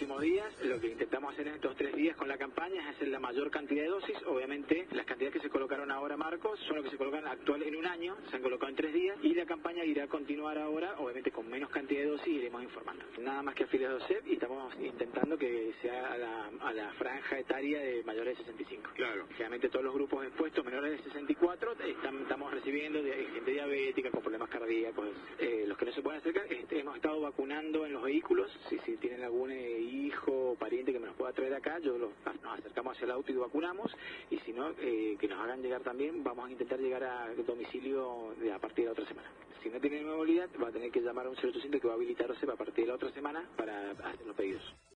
próximos días. Lo que intentamos hacer en estos 3 días con la campaña es hacer la mayor cantidad de dosis. Obviamente, las cantidades que se colocaron ahora, Marcos, son las que se colocan actual en un año, se han colocado en 3 días, y la campaña irá a continuar ahora, obviamente con menos cantidad de dosis, iremos informando. Nada más que afiliados de OSEP, y estamos intentando que sea a la franja etaria de mayores de 65. Claro. Generalmente todos los grupos expuestos menores de 64 estamos recibiendo gente diabética con problemas cardíacos. Los que no se pueden acercar, hemos estado vacunando en los vehículos. Si tienen algún hijo o pariente que me los pueda traer acá, nos acercamos hacia el auto y vacunamos, y si no, que nos hagan llegar también. Vamos a intentar llegar a domicilio a partir de la otra semana. Si no tiene movilidad, va a tener que llamar a un 0800 que va a habilitar OSEP a partir de la otra semana para hacer los pedidos.